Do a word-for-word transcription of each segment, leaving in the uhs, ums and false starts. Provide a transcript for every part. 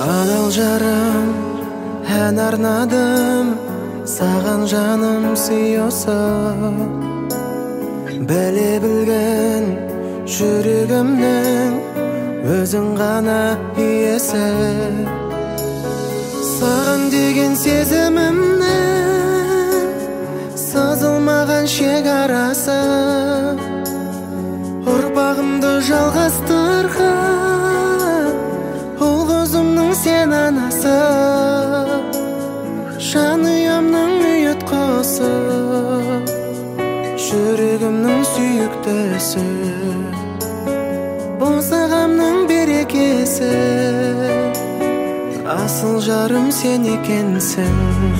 Адал жарым, ән арнадым, саған жаным сүйосың. Біле білген жүрегімнің өзің ғана иесі. Саған деген сезімімнің сызылмаған шекарасы, ұрпағымды жалғастырған ұл-қызымның сен анасы. Жанұямның ұйытқысы, жүрегімнің сүйіктісі, босағамның берекесі. Асыл жарым сен екенсің.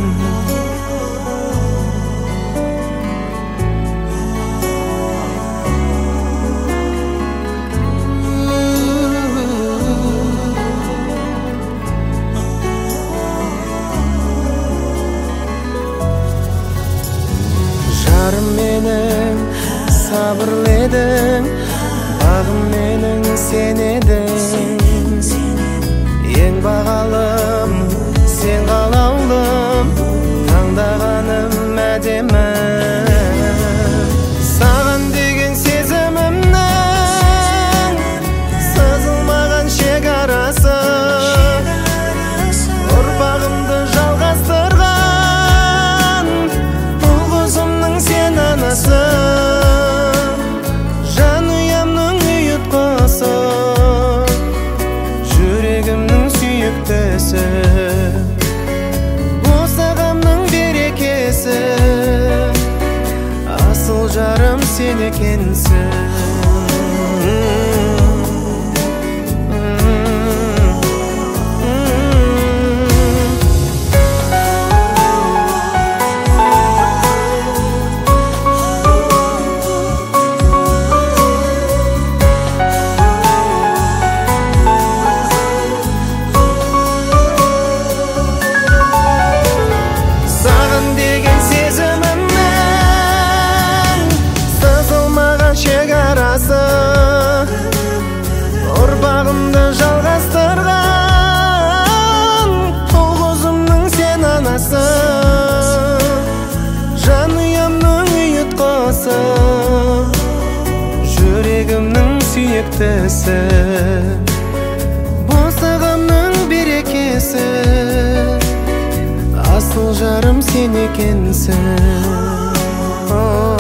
Жарым менің, сабырлы едің, бағым менің сен едің. Ең бағалым, сен қалаулым, таңдағаным әдемі. Саған деген сезімімнің сызылмаған шекарасы, ұрпағымды жалғастырған ұл-қызымның сен анасы. Жанұямның ұйытқысы, жүрегімнің сүйіктісі, босағамның берекесі. Асыл жарым сен екенсің. Ұрпағымды жалғастырған ұл-қызымның сен анасы. Жанұямның ұйытқысы, жүрегімнің сүйіктісі, босағамның берекесі. Асыл жарым сен екенсің.